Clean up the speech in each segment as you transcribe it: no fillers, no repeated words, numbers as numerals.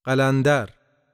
قلندر.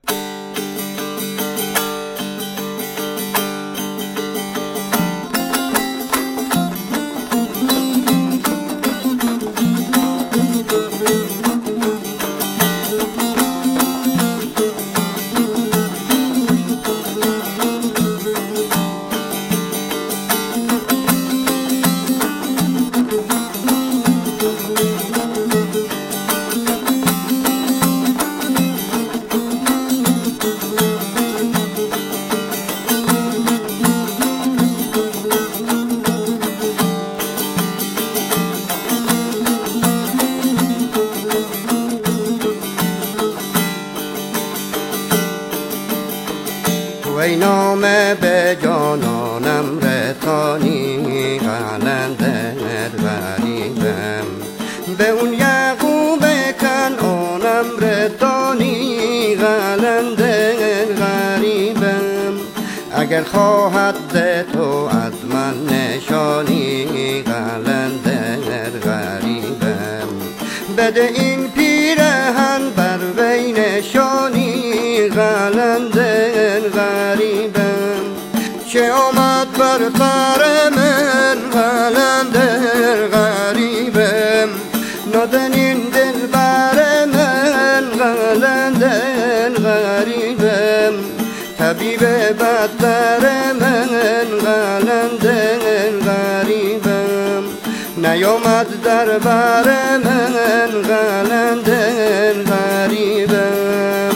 وی نامه به جانانم رسانی قلندر غریبم، به اون یعقوب کنعانم رسانی قلندر غریبم. اگر خواهد ز تو از من نشانی قلندر غریبم، بده این پیرهن بر وی نشانی قلندر غریبم. چه آمد بر سر من قلندر غریبم، نازنین دلبر من قلندر غریبم. طبیب بدتر من قلندر غریبم، نیامد در بر من قلندر غریبم.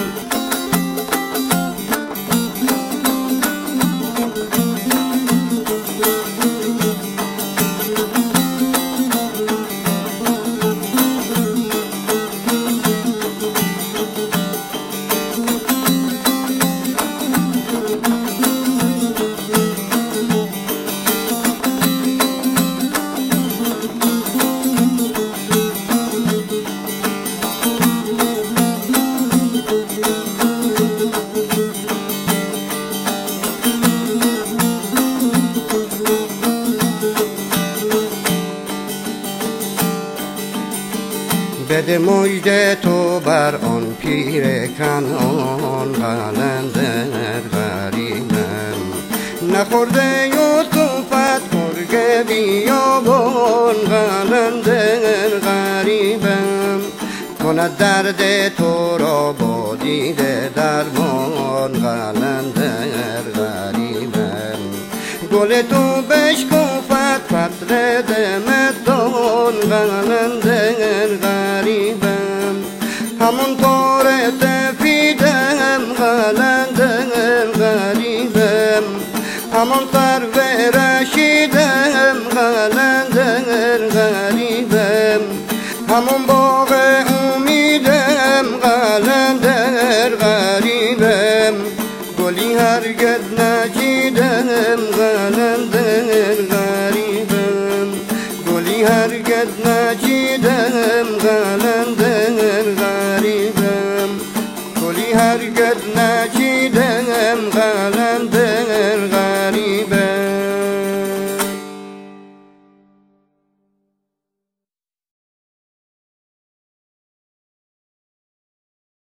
بده مژده تو بر آن پیر کنعان قلندر غریبم، نخورده یوسفت گرگ بیابان قلندر غریبم. کند درد تو را با دیده درمان قلندر غریبم، گل تو بشکفت فصل زمستان قلندر غریبم. همون تار سفیدم قلندر غریبم، همون سرو رشیدم قلندر غریبم، همون باغ امیدم قلندر غریبم. گلی هرگز نچیدم قلندر غریبم، گلی هرگز نچیدم قلندر غریبم، گلی هرگز نچیدم قلندر